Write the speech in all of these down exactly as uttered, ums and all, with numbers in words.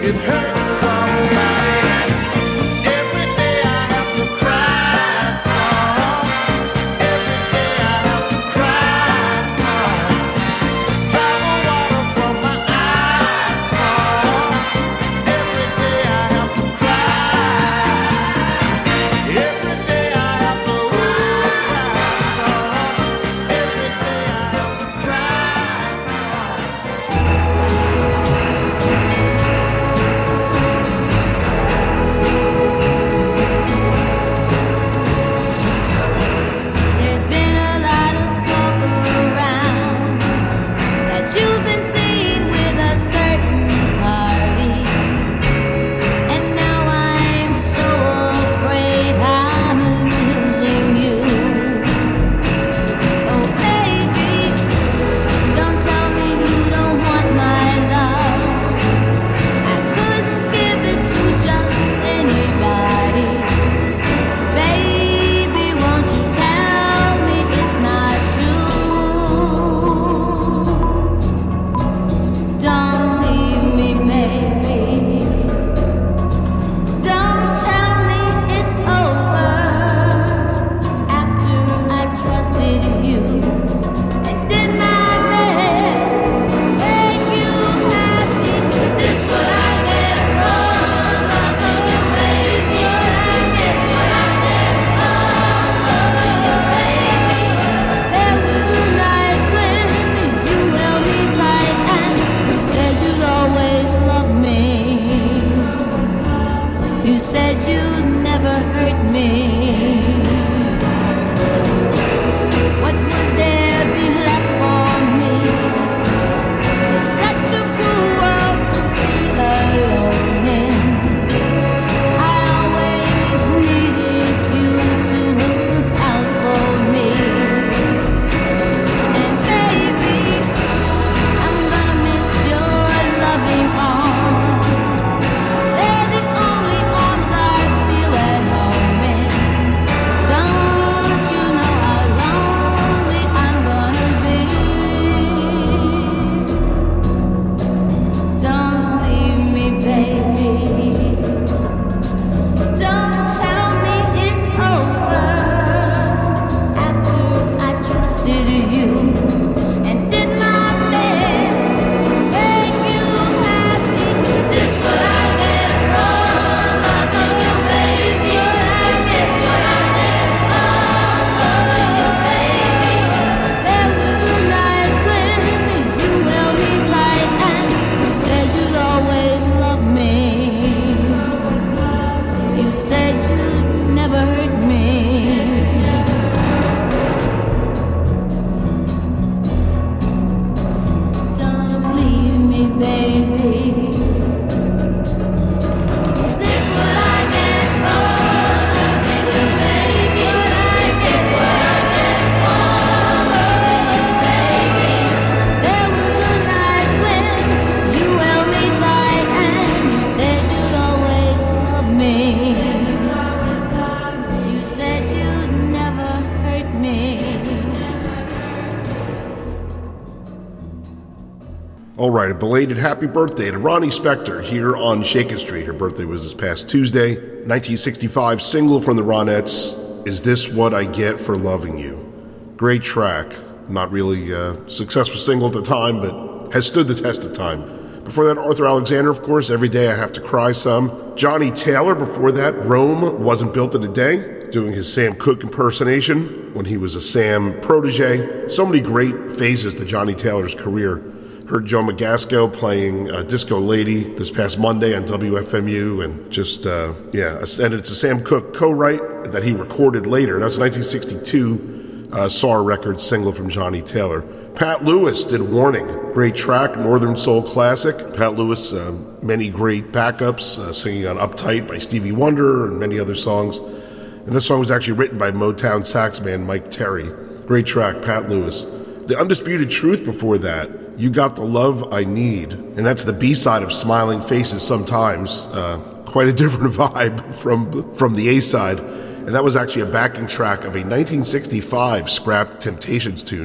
All right, a belated happy birthday to Ronnie Spector here on Shakin' Street. Her birthday was this past Tuesday. nineteen sixty-five single from the Ronettes, Is This What I Get for Loving You? Great track. Not really a successful single at the time, but has stood the test of time. Before that, Arthur Alexander, of course, Every Day I Have to Cry Some. Johnny Taylor, before that, Rome Wasn't Built in a Day, doing his Sam Cooke impersonation when he was a Sam protege. So many great phases to Johnny Taylor's career. Heard Joe Magasco playing uh, Disco Lady this past Monday on W F M U, and just, uh, yeah, and it's a Sam Cooke co-write that he recorded later. That's nineteen sixty-two, uh, S A R Records single from Johnny Taylor. Pat Lewis did Warning, great track, Northern Soul classic. Pat Lewis, uh, many great backups, uh, singing on Uptight by Stevie Wonder and many other songs. And this song was actually written by Motown sax man Mike Terry. Great track, Pat Lewis. The Undisputed Truth before that, You Got the Love I Need, and that's the B-side of Smiling Faces Sometimes. Uh, quite a different vibe from from the A-side, and that was actually a backing track of a nineteen sixty-five scrapped Temptations tune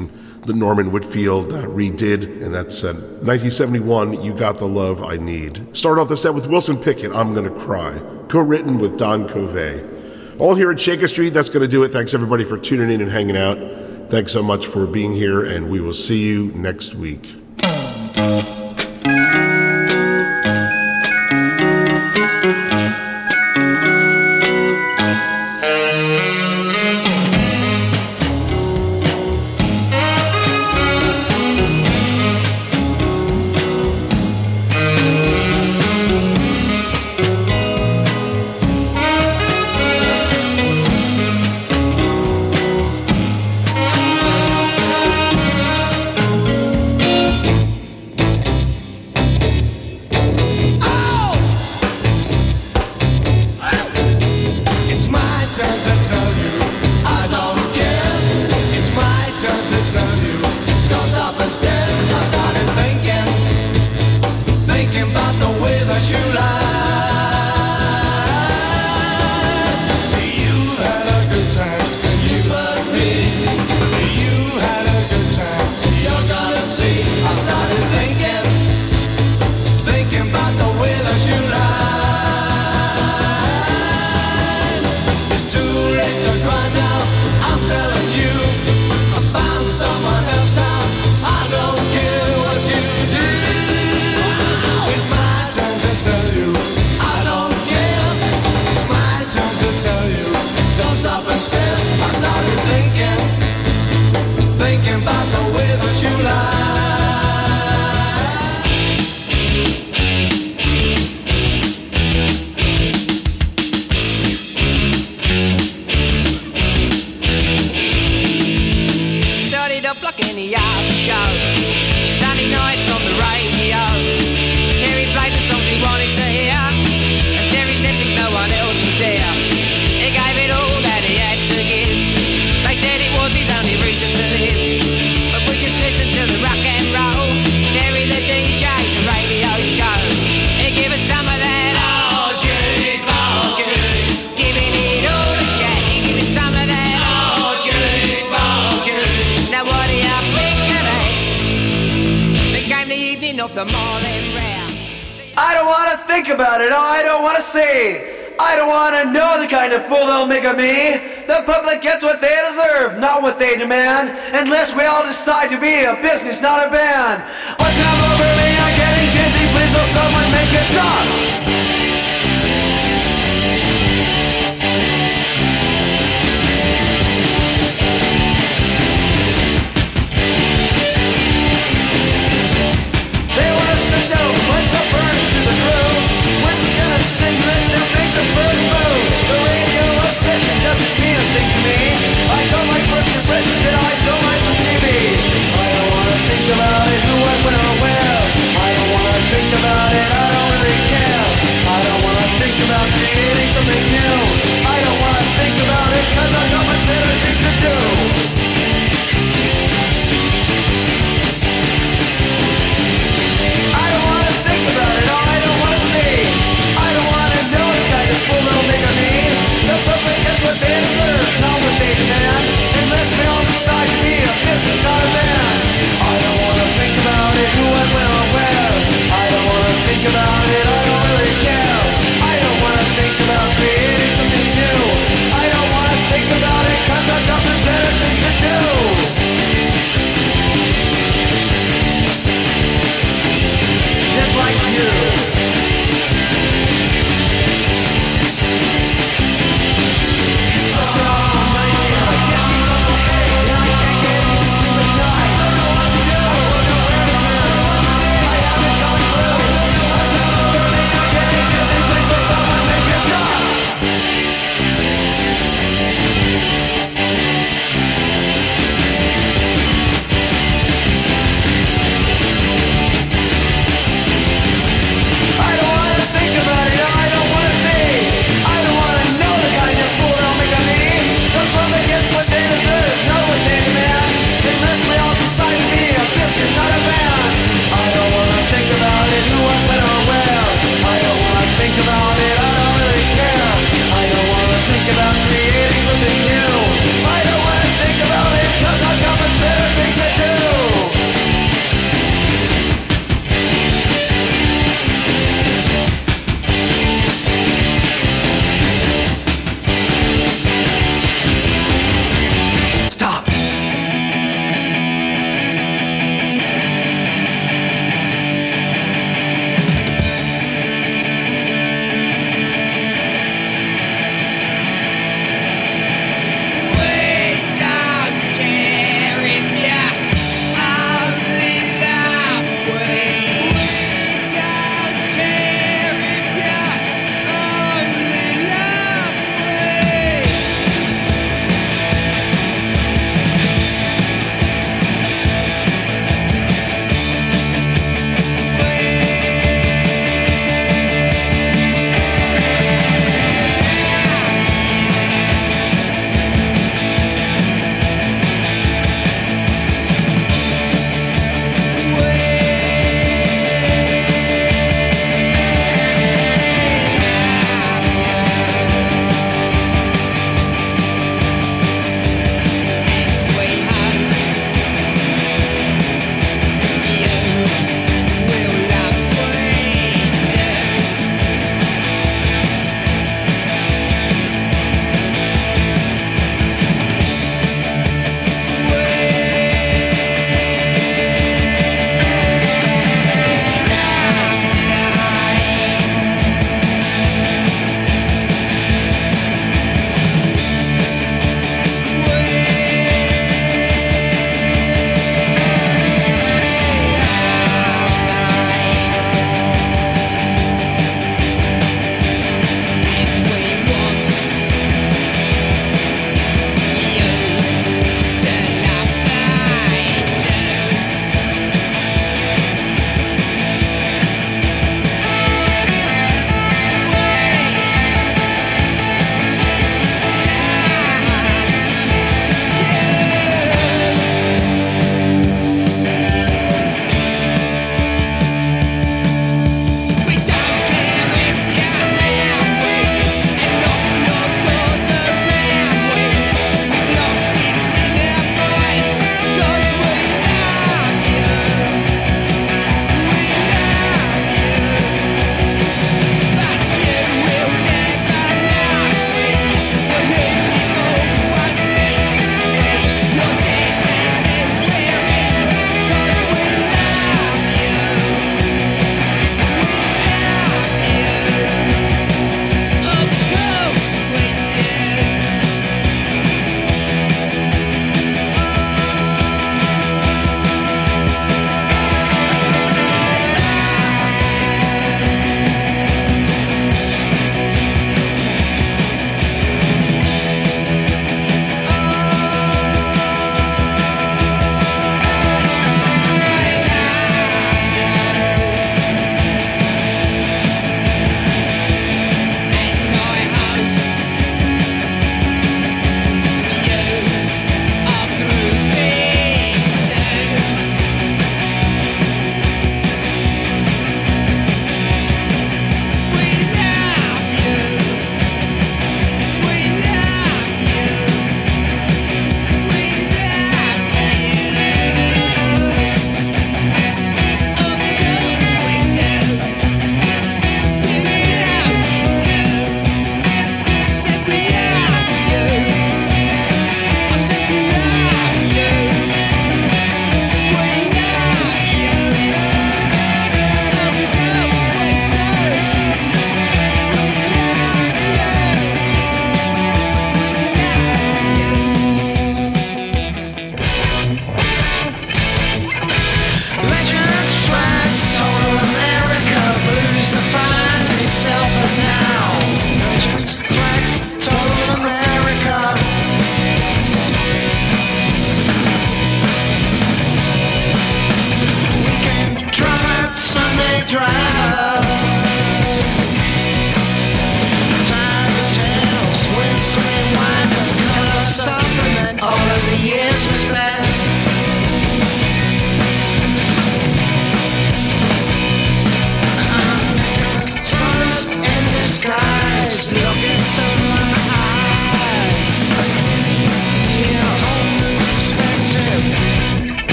that Norman Whitfield uh, redid, and that's uh, nineteen seventy-one, You Got the Love I Need. Start off the set with Wilson Pickett, I'm Gonna Cry, co-written with Don Covey. All here at Shaker Street, that's going to do it. Thanks everybody for tuning in and hanging out. Thanks so much for being here, and we will see you next week. I don't want to think about it, I don't want to see. I don't want to know the kind of fool they'll make of me. The public gets what they deserve, not what they demand. Unless we all decide to be a business, not a band. Let's come over me, I'm getting dizzy. Please will someone make it stop. Impressions that I don't like from T V. I don't wanna think about it, who, what, when, or where.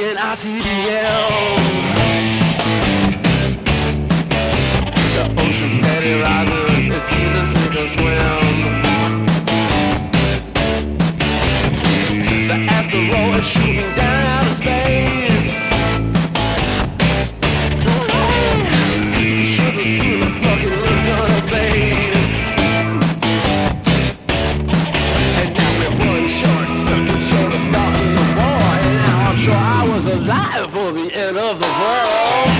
in I C D L. The ocean steady rising, it's either sink or swim. The asteroid shooting down outer space. You should have seen the fucking look on her face. And now we're one short circuit short of starting the war. And now I'm sure I was alive for the end of the world.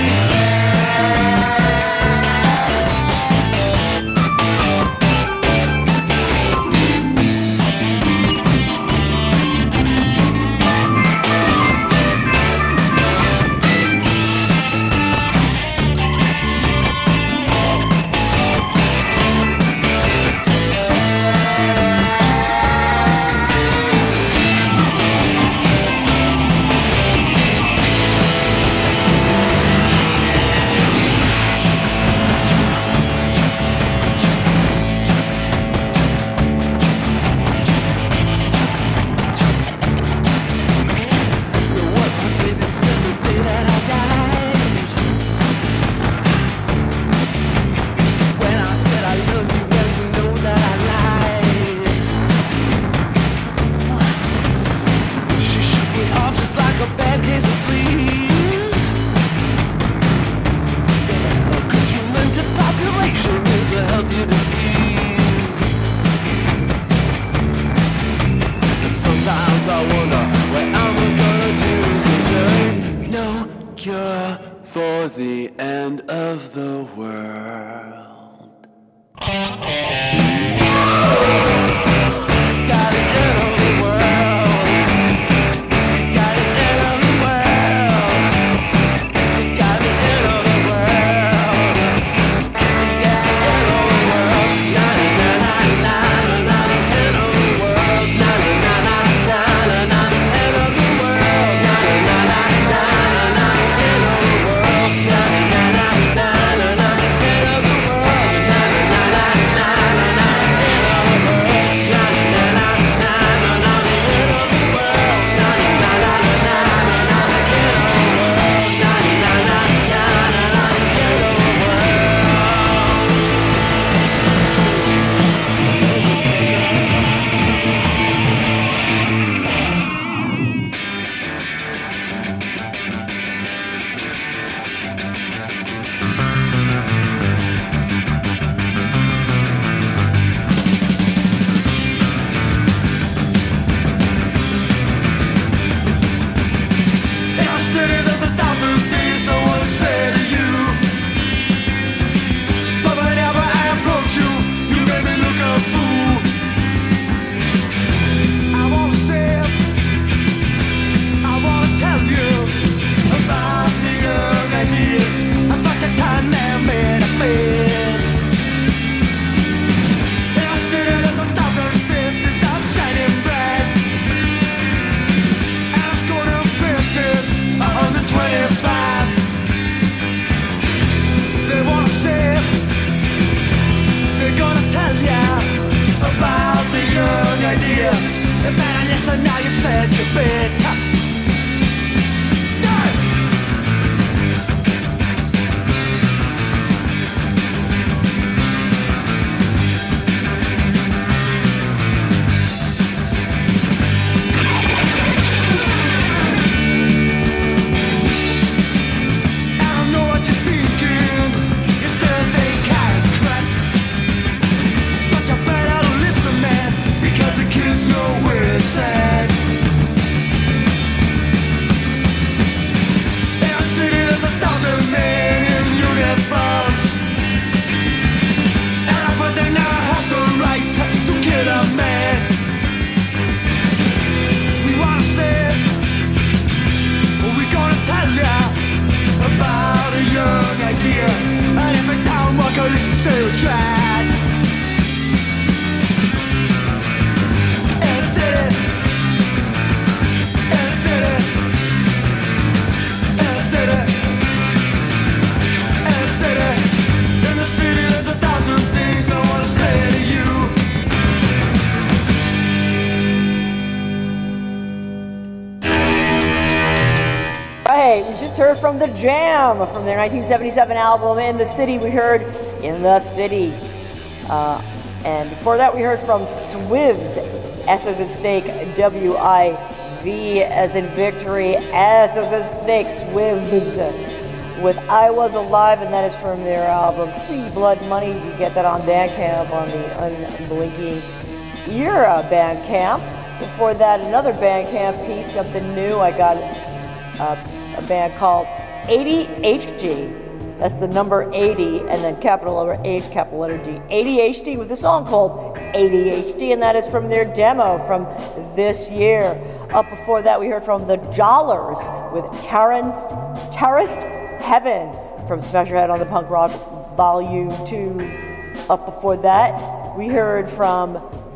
heard from The Jam from their nineteen seventy-seven album In the City. We heard In the City. Uh, and before that, we heard from Swivs, S as in snake, W I V as in victory, S as in snake, Swivs, with I Was Alive, and that is from their album Free Blood Money. You get that on Bandcamp, on the Unblinking Era Bandcamp. Before that, another Bandcamp piece, something new. I got uh, a band called eighty H D. That's the number eighty, and then capital letter H, capital letter D. eighty H D with a song called eighty H D, and that is from their demo from this year. Up before that, we heard from the Jollers with Terrence, Terrace Heaven from Smash Your Head on the Punk Rock Volume two. Up before that, we heard from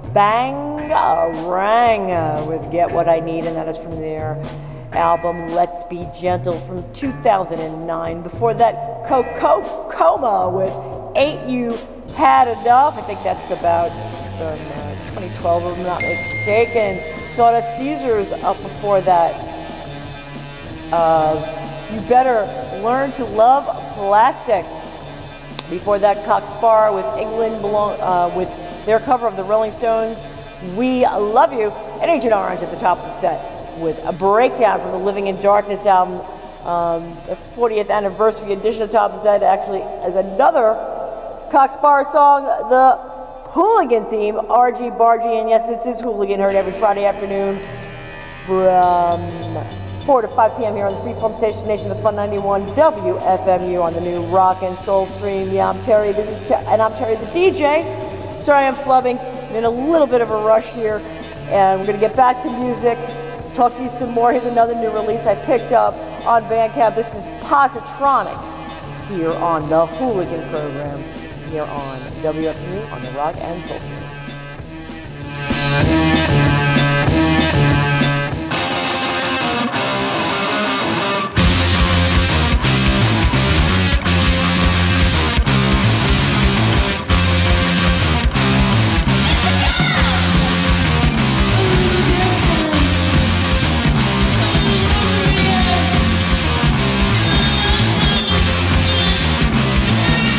Bangarang with Get What I Need, and that is from their album Let's Be Gentle from two thousand nine. Before that, Coco Coma with Ain't You Had Enough. I think that's about um, uh, twenty twelve, if I'm not mistaken. Sawdust Caesars up before that. Uh, you Better Learn to Love Plastic. Before that, Cock Sparrow with England belong, uh, with their cover of the Rolling Stones, We Love You, and Agent Orange at the top of the set with a breakdown from the Living in Darkness album, um, the fortieth anniversary edition at the top of the set, actually as another Cock Sparrow song, the Hooligan theme, R G Bargy, and yes, this is Hooligan, heard every Friday afternoon from four to five p.m. here on the Freeform Station Nation, the Fun ninety-one W F M U on the new Rock and Soul Stream. Yeah, I'm Terry, this is Ter- and I'm Terry the D J. Sorry I'm flubbing, I'm in a little bit of a rush here, and we're going to get back to music, talk to you some more. Here's another new release I picked up on Bandcamp. This is Positronic here on the Hooligan program, here on W F M U on the Rock and Soul Stream.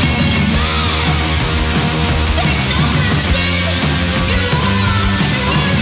Take no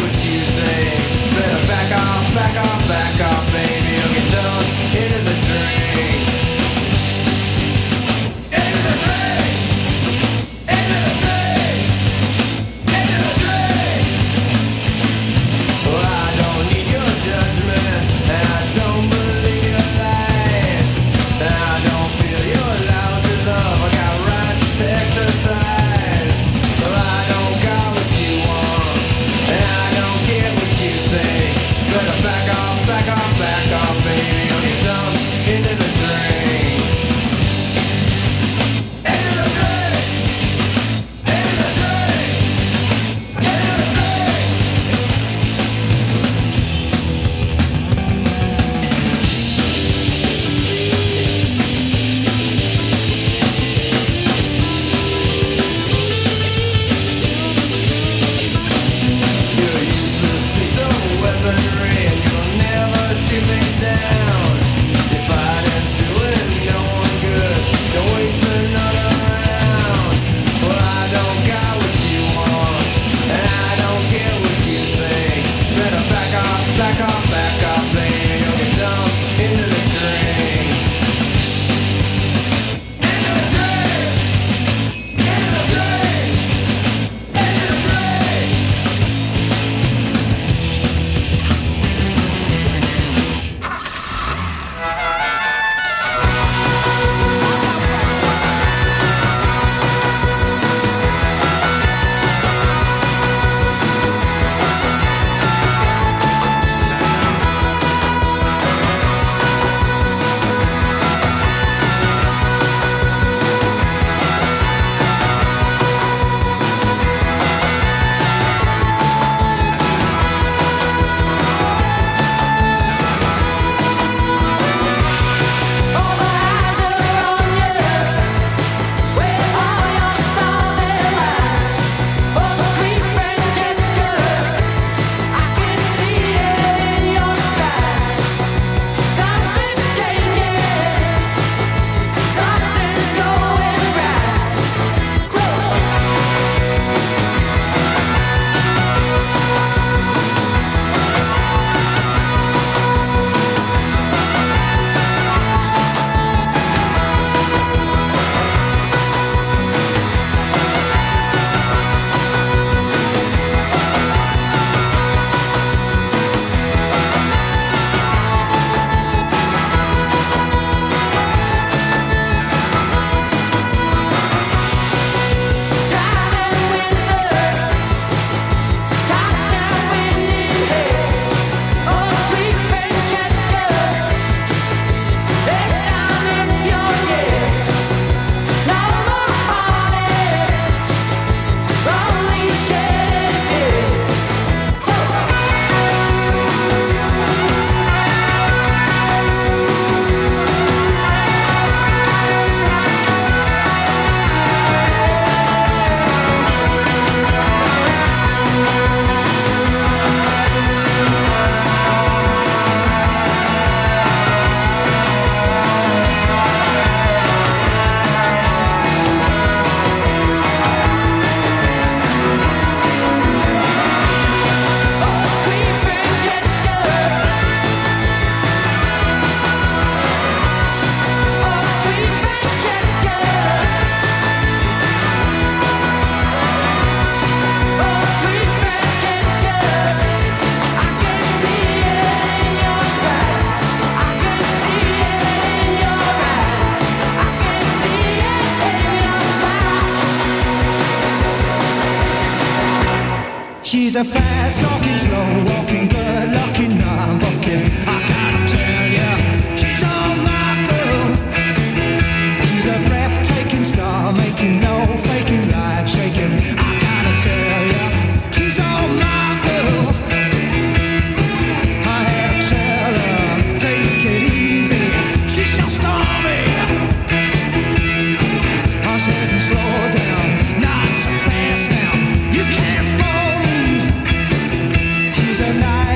what you think. Better back off, back off, back off, baby. You'll get dumped into the drain. Into the drain. Into the drain. Into the drain. Well, I don't need your judgment, and I don't believe your lies. And I don't feel your lousy love. I got rights to exercise. Well, I don't got what you want, and I don't get what you think. Better back off, back off, back off, baby. You'll get dumped into the drain. Into the drain. Into the drain. Into the drain. You're a useless piece of weaponry, and you'll never shoot me down. Your fighting's doing no one good. Don't waste another round. Well, I don't got what you want, and I don't get what you think. Better back off, back off, back off, baby. You'll get dumped into the drain. Into the drain. Into the drain. Into the drain. All the eyes are on you, where all your stars align. Oh, sweet Francesca, I can see it in your stride. Something's changing, something's going right. Driving winter, top down windy hills. Oh, sweet Francesca, this time it's your year. No more heartache, only shedding tears. Oh, sweet Francesca, oh, sweet Francesca, oh, sweet Francesca, I can see it in your stride. I can see it in your eyes. I can see it in your smile. She's a fast talking, slow walking, good looking, non booking. I gotta tell ya, she's all my girl. She's a breathtaking star, making no faking, life shaking. I gotta tell ya, she's all my girl. I had to tell her, take it easy. She's so stormy. I said, slow down, not so fast now. You can't fool me. She's a night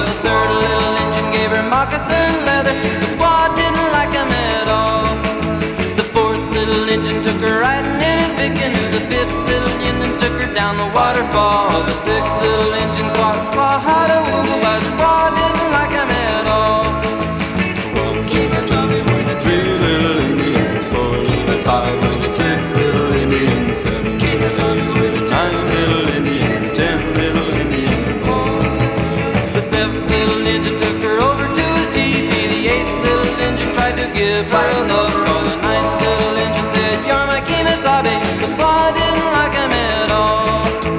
The third little engine gave her moccasin leather, but Squaw didn't like him at all. The fourth little engine took her riding in his big canoe. The fifth little engine took her down the waterfall. The sixth little engine caught Squaw how to woo, but Squaw didn't like him at all. One Kemosabe were the three little Indians, four Kemosabe were the six little Indians, seven Kemosabe were the nine little Indians, ten little Indian boys. The seventh little engine took her over to his teepee. The eighth little engine tried to give her a lover. The ninth little engine said, "You're my Kemosabe," but Squaw didn't like him at all.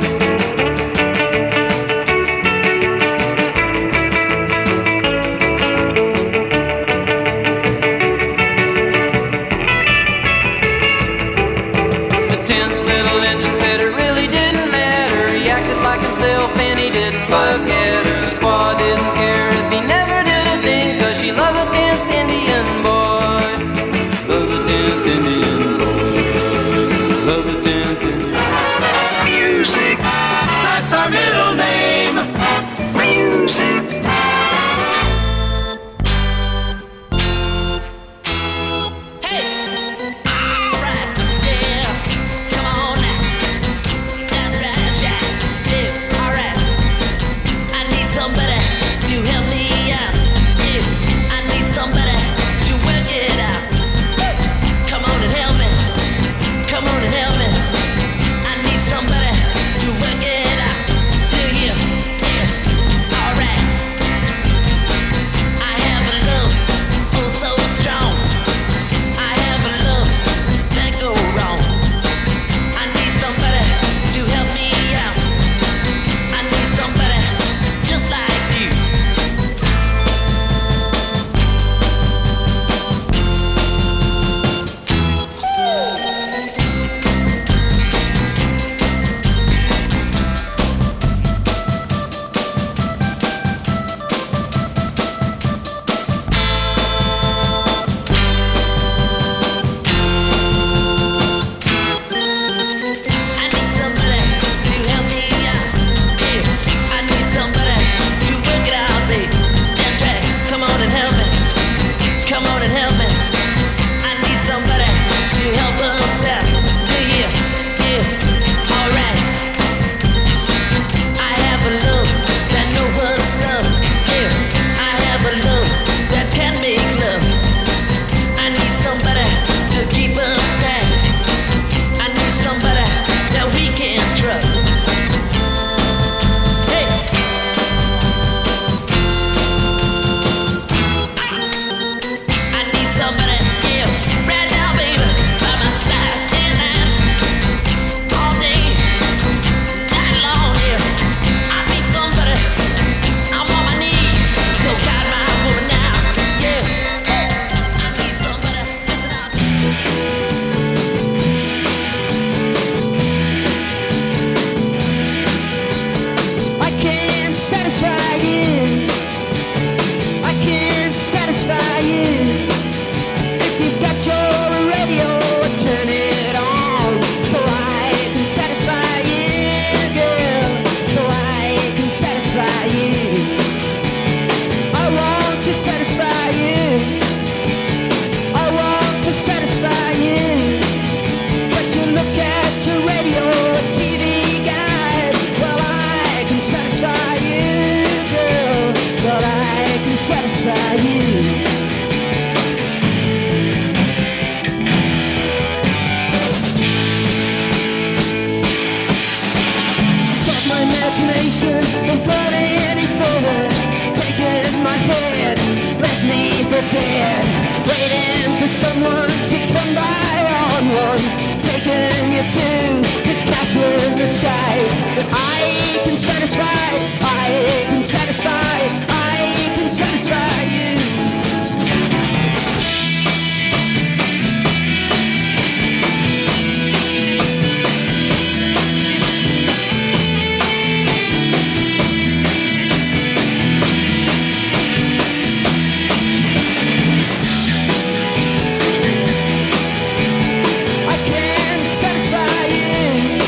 The tenth little engine said it really didn't matter. He acted like himself and he didn't look at her. The Squaw didn't care if he never did a thing, 'cause she loved the tenth Indian boy. Love the tenth Indian boy. Love the tenth Indian boy. Music, that's our middle name. Music.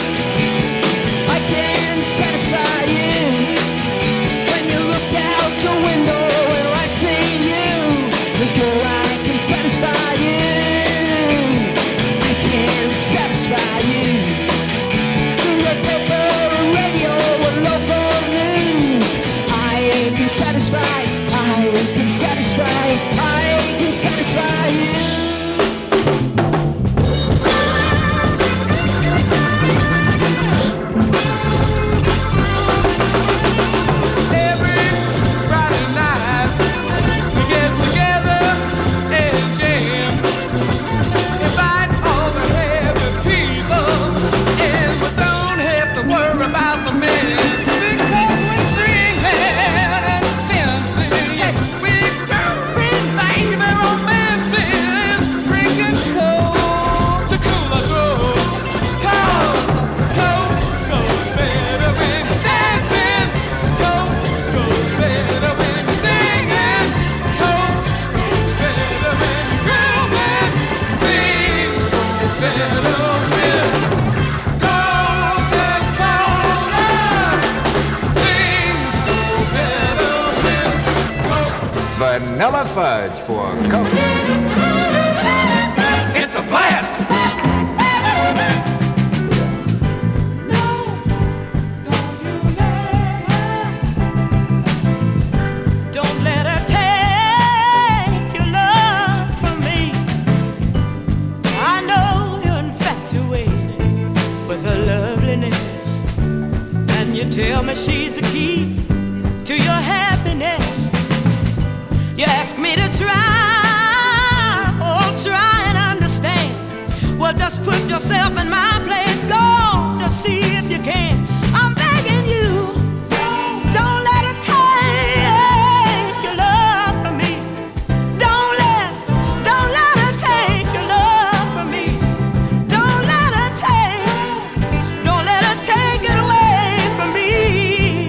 Satisfy you when you look out your satisfy, I can satisfy you. Vanilla fudge for Coke. It's a blast! Don't let her take your love from me. I know you're infatuated with her loveliness, and you tell me she's the key to your happiness. You ask me to try, oh, try and understand. Well, just put yourself in my place. Go, just see if you can. I'm begging you, don't let her take your love from me. Don't let, don't let her take your love from me. Don't let her take, don't let her take it away from me.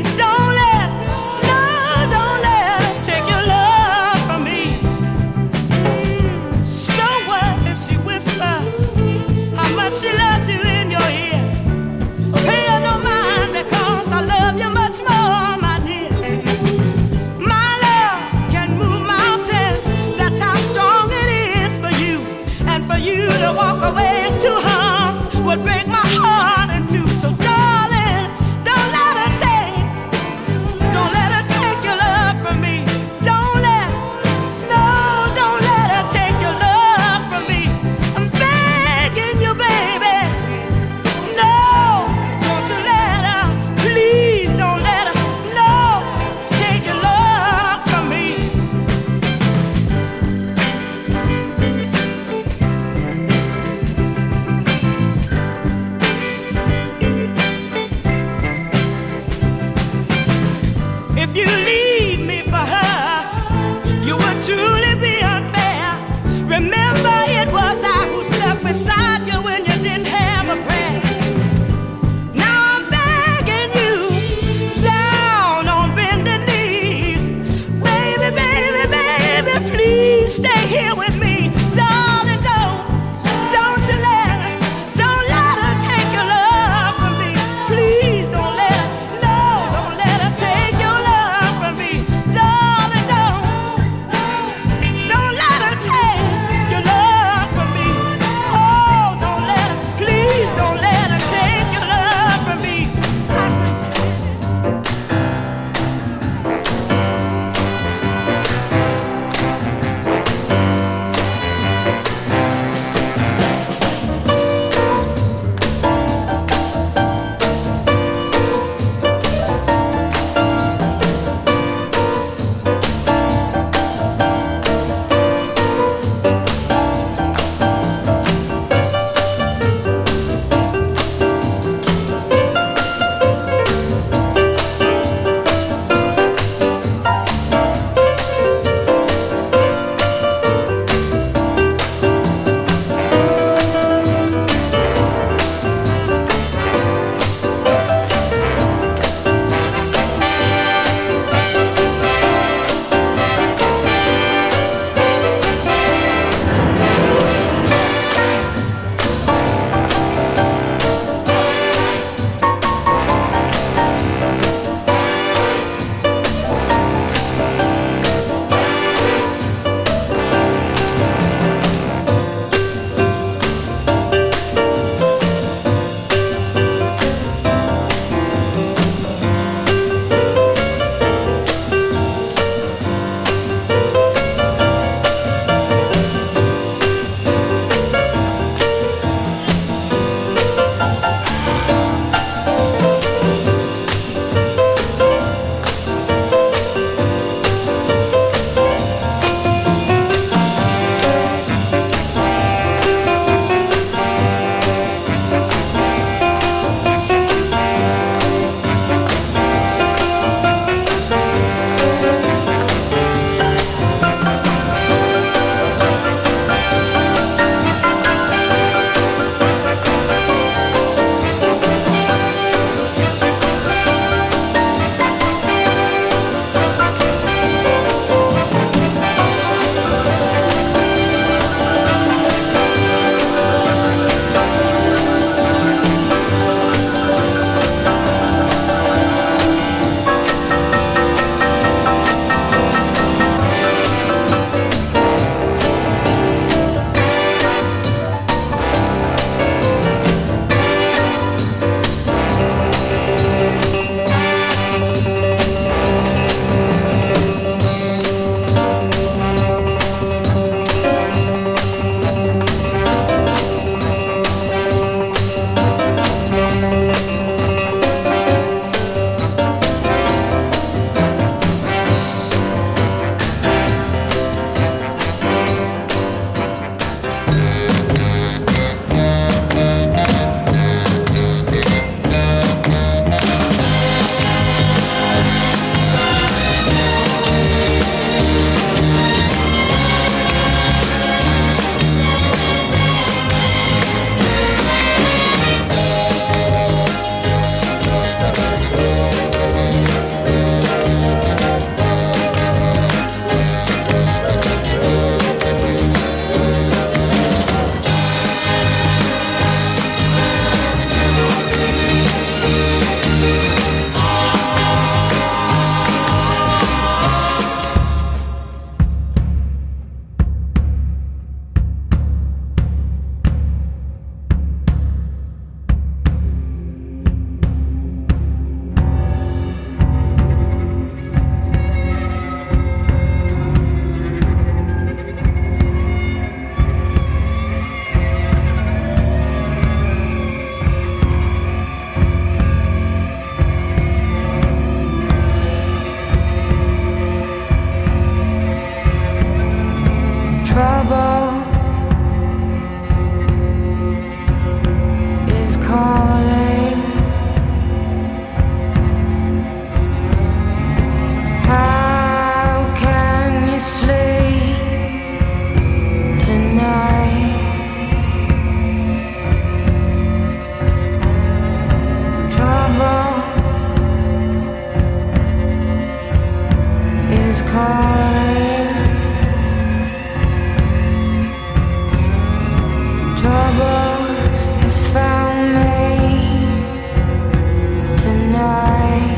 Trouble is calling. How can you sleep tonight? Trouble is calling. Trouble has found me tonight.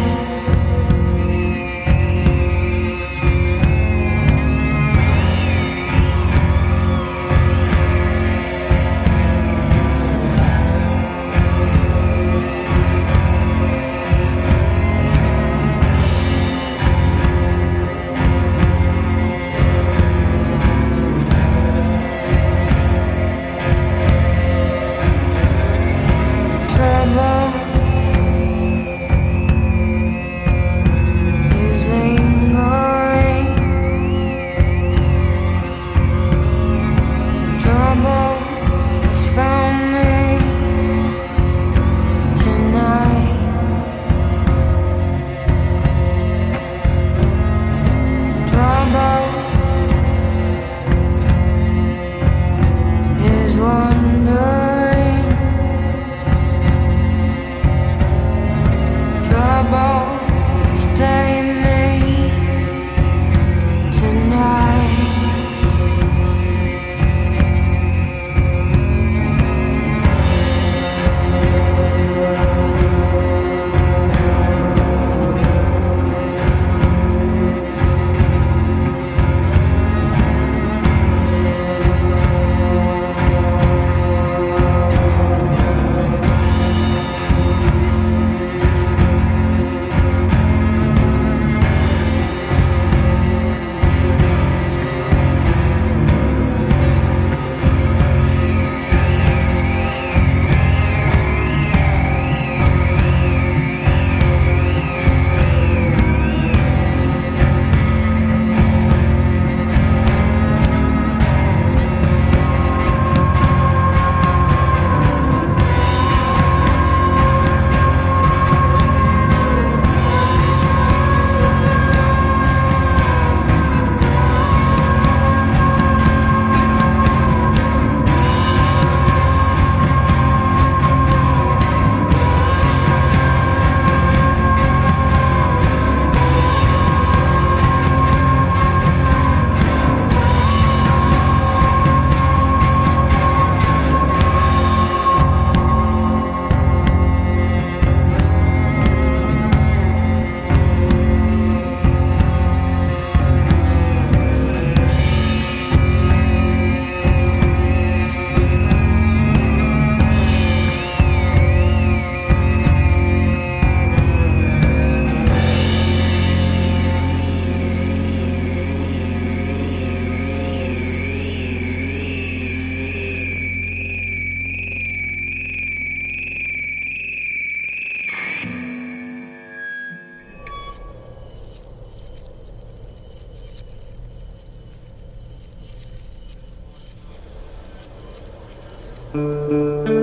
Trouble is lingering. Trouble has found me tonight. Trouble is wandering. Trouble is playing me tonight. Thank you.